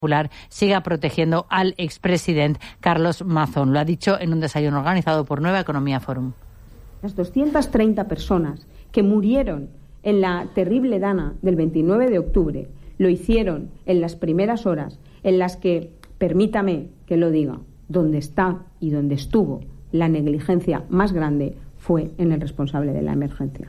Popular siga protegiendo al expresidente Carlos Mazón. Lo ha dicho en un desayuno organizado por Nueva Economía Forum. Las 230 personas que murieron en la terrible dana del 29 de octubre lo hicieron en las primeras horas en las que, permítame que lo diga, donde está y donde estuvo la negligencia más grande fue en el responsable de la emergencia.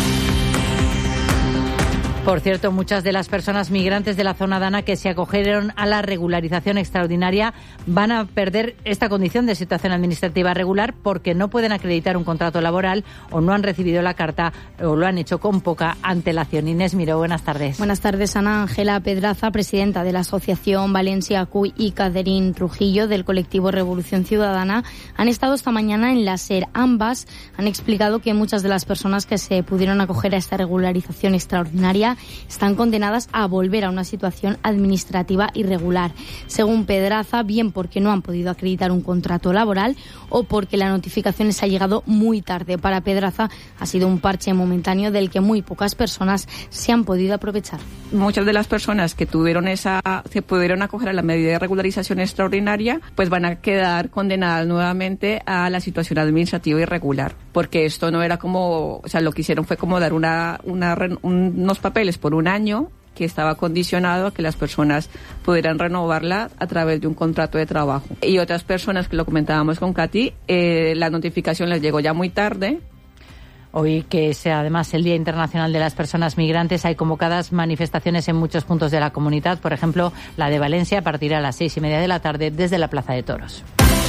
Por cierto, muchas de las personas migrantes de la zona dana que se acogieron a la regularización extraordinaria van a perder esta condición de situación administrativa regular porque no pueden acreditar un contrato laboral o no han recibido la carta o lo han hecho con poca antelación. Inés Miró, buenas tardes. Buenas tardes, Ana. Ángela Pedraza, presidenta de la Asociación Valencia CUI, y Caderín Trujillo, del colectivo Revolución Ciudadana, han estado esta mañana en la SER. Ambas han explicado que muchas de las personas que se pudieron acoger a esta regularización extraordinaria están condenadas a volver a una situación administrativa irregular. Según Pedraza, bien porque no han podido acreditar un contrato laboral o porque la notificación les ha llegado muy tarde. Para Pedraza ha sido un parche momentáneo del que muy pocas personas se han podido aprovechar. Muchas de las personas que se pudieron acoger a la medida de regularización extraordinaria, pues van a quedar condenadas nuevamente a la situación administrativa irregular, porque esto no era lo que hicieron fue como dar unos papeles por un año que estaba condicionado a que las personas pudieran renovarla a través de un contrato de trabajo. Y otras personas, que lo comentábamos con Katy, la notificación les llegó ya muy tarde. Hoy, que es además el Día Internacional de las Personas Migrantes, hay convocadas manifestaciones en muchos puntos de la comunidad. Por ejemplo, la de Valencia partirá a las 6:30 de la tarde desde la Plaza de Toros.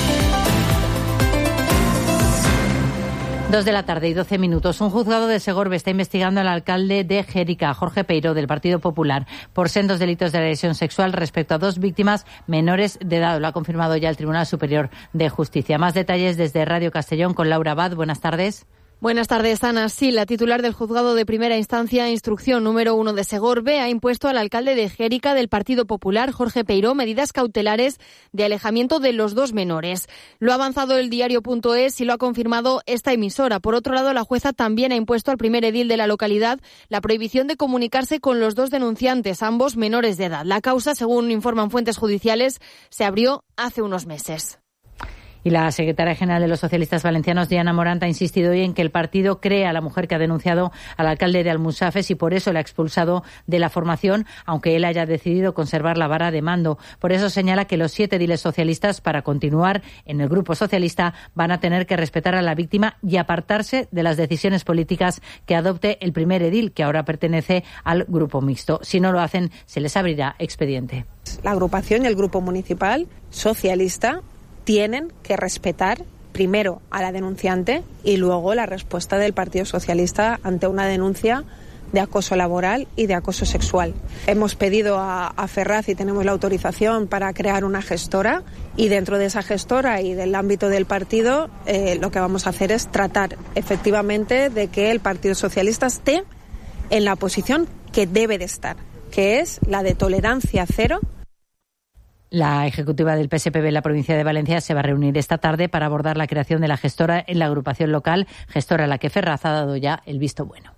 2:12 p.m. Un juzgado de Segorbe está investigando al alcalde de Xèrica, Jorge Peiró, del Partido Popular, por sendos delitos de agresión sexual respecto a 2 víctimas menores de edad. Lo ha confirmado ya el Tribunal Superior de Justicia. Más detalles desde Radio Castellón con Laura Abad. Buenas tardes. Buenas tardes, Ana. Sí, la titular del Juzgado de Primera Instancia, Instrucción número 1 de Segorbe, ha impuesto al alcalde de Xèrica del Partido Popular, Jorge Peiró, medidas cautelares de alejamiento de los 2 menores. Lo ha avanzado el diario.es y lo ha confirmado esta emisora. Por otro lado, la jueza también ha impuesto al primer edil de la localidad la prohibición de comunicarse con los 2 denunciantes, ambos menores de edad. La causa, según informan fuentes judiciales, se abrió hace unos meses. Y la secretaria general de los socialistas valencianos, Diana Morant, ha insistido hoy en que el partido cree a la mujer que ha denunciado al alcalde de Almusafes y por eso le ha expulsado de la formación, aunque él haya decidido conservar la vara de mando. Por eso señala que los 7 ediles socialistas, para continuar en el grupo socialista, van a tener que respetar a la víctima y apartarse de las decisiones políticas que adopte el primer edil, que ahora pertenece al grupo mixto. Si no lo hacen, se les abrirá expediente. La agrupación y el grupo municipal socialista tienen que respetar primero a la denunciante y luego la respuesta del Partido Socialista ante una denuncia de acoso laboral y de acoso sexual. Hemos pedido a Ferraz y tenemos la autorización para crear una gestora, y dentro de esa gestora y del ámbito del partido lo que vamos a hacer es tratar efectivamente de que el Partido Socialista esté en la posición que debe de estar, que es la de tolerancia cero. La ejecutiva del PSPB en la provincia de Valencia se va a reunir esta tarde para abordar la creación de la gestora en la agrupación local, gestora a la que Ferraz ha dado ya el visto bueno.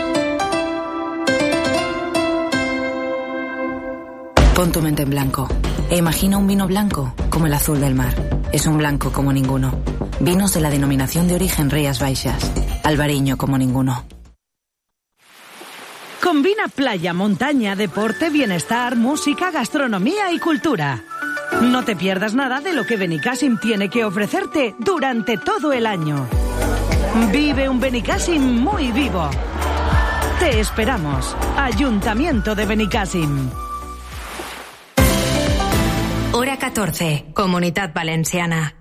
Pon tu mente en blanco e imagina un vino blanco como el azul del mar. Es un blanco como ninguno. Vinos de la denominación de origen Rías Baixas. Albariño como ninguno. Combina playa, montaña, deporte, bienestar, música, gastronomía y cultura. No te pierdas nada de lo que Benicàssim tiene que ofrecerte durante todo el año. Vive un Benicàssim muy vivo. Te esperamos. Ayuntamiento de Benicàssim. Hora 14. Comunitat Valenciana.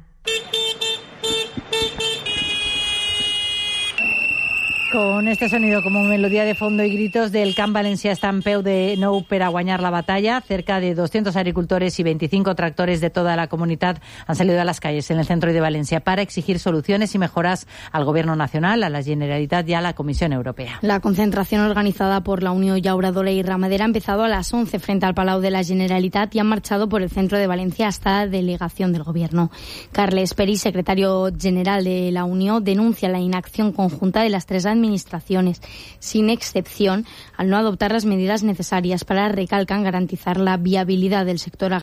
Con este sonido como melodía de fondo y gritos del Camp Valencià està en peu de nou per a guanyar la batalla. Cerca de 200 agricultores y 25 tractores de toda la comunidad han salido a las calles en el centro de Valencia para exigir soluciones y mejoras al Gobierno Nacional, a la Generalitat y a la Comisión Europea. La concentración organizada por la Unión Llauradora y Ramadera ha empezado a las 11 frente al Palau de la Generalitat y han marchado por el centro de Valencia hasta la delegación del Gobierno. Carles Peris, secretario general de la Unión, denuncia la inacción conjunta de las 3 administraciones administraciones, sin excepción, al no adoptar las medidas necesarias para, recalcan, garantizar la viabilidad del sector agrario